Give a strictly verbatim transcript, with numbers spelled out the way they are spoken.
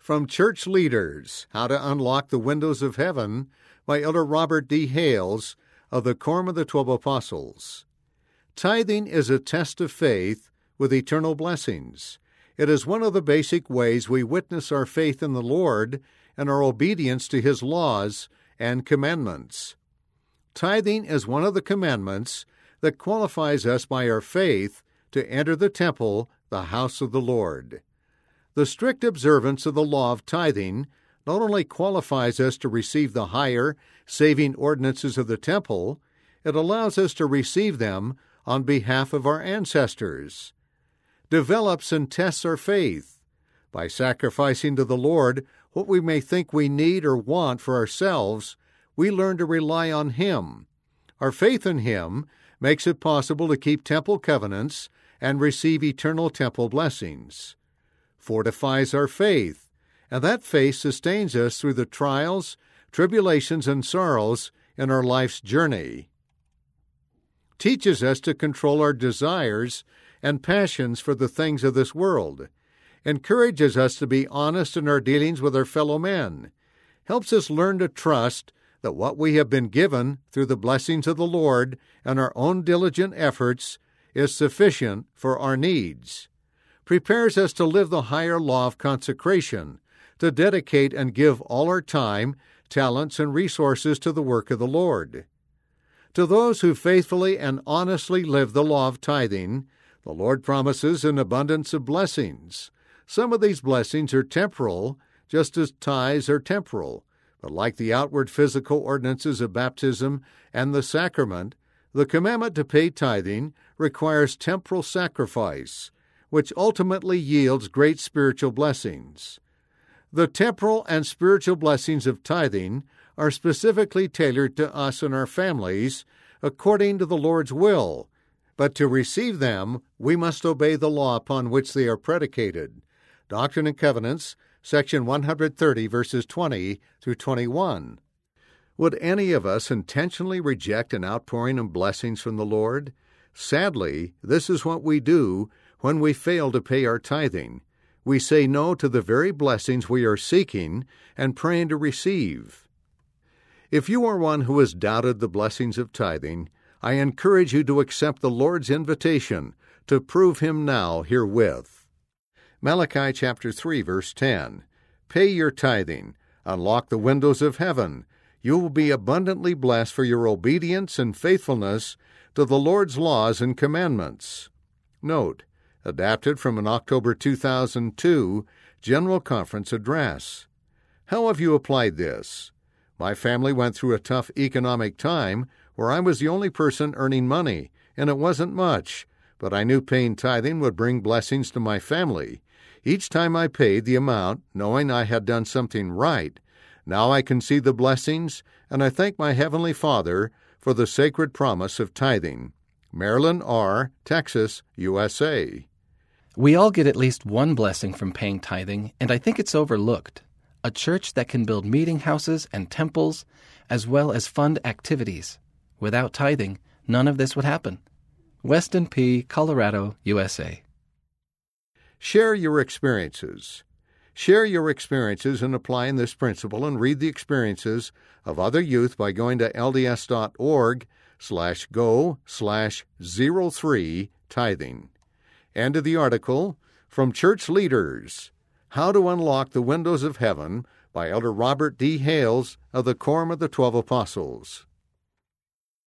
From Church Leaders, How to Unlock the Windows of Heaven, by Elder Robert D. Hales of the Quorum of the Twelve Apostles. Tithing is a test of faith with eternal blessings. It is one of the basic ways we witness our faith in the Lord and our obedience to His laws and commandments. Tithing is one of the commandments that qualifies us by our faith to enter the temple, the house of the Lord. The strict observance of the law of tithing not only qualifies us to receive the higher, saving ordinances of the temple, it allows us to receive them on behalf of our ancestors. Develops and tests our faith. By sacrificing to the Lord what we may think we need or want for ourselves, we learn to rely on Him. Our faith in Him makes it possible to keep temple covenants and receive eternal temple blessings. Fortifies our faith, and that faith sustains us through the trials, tribulations, and sorrows in our life's journey. Teaches us to control our desires and passions for the things of this world. Encourages us to be honest in our dealings with our fellow men. Helps us learn to trust that what we have been given through the blessings of the Lord and our own diligent efforts is sufficient for our needs. Prepares us to live the higher law of consecration, to dedicate and give all our time, talents, and resources to the work of the Lord. To those who faithfully and honestly live the law of tithing, the Lord promises an abundance of blessings. Some of these blessings are temporal, just as tithes are temporal. But like the outward physical ordinances of baptism and the sacrament, the commandment to pay tithing requires temporal sacrifice, which ultimately yields great spiritual blessings. The temporal and spiritual blessings of tithing are specifically tailored to us and our families according to the Lord's will, but to receive them, we must obey the law upon which they are predicated. Doctrine and Covenants, Section one thirty, verses twenty through twenty-one. Would any of us intentionally reject an outpouring of blessings from the Lord? Sadly, this is what we do when we fail to pay our tithing. We say no to the very blessings we are seeking and praying to receive. If you are one who has doubted the blessings of tithing, I encourage you to accept the Lord's invitation to prove Him now herewith. Malachi chapter three, verse ten. Pay your tithing, unlock the windows of heaven. You will be abundantly blessed for your obedience and faithfulness to the Lord's laws and commandments. Note, adapted from an October two thousand two General Conference address. How have you applied this? My family went through a tough economic time where I was the only person earning money, and it wasn't much, but I knew paying tithing would bring blessings to my family. Each time I paid the amount, knowing I had done something right, now I can see the blessings, and I thank my Heavenly Father for the sacred promise of tithing. Marilyn R., Texas, U S A. We all get at least one blessing from paying tithing, and I think it's overlooked. A church that can build meeting houses and temples, as well as fund activities. Without tithing, none of this would happen. Weston P., Colorado, U S A. Share your experiences. Share your experiences in applying this principle and read the experiences of other youth by going to lds.org slash go slash zero three tithing. End of the article, From Church Leaders, How to Unlock the Windows of Heaven, by Elder Robert D. Hales of the Quorum of the Twelve Apostles.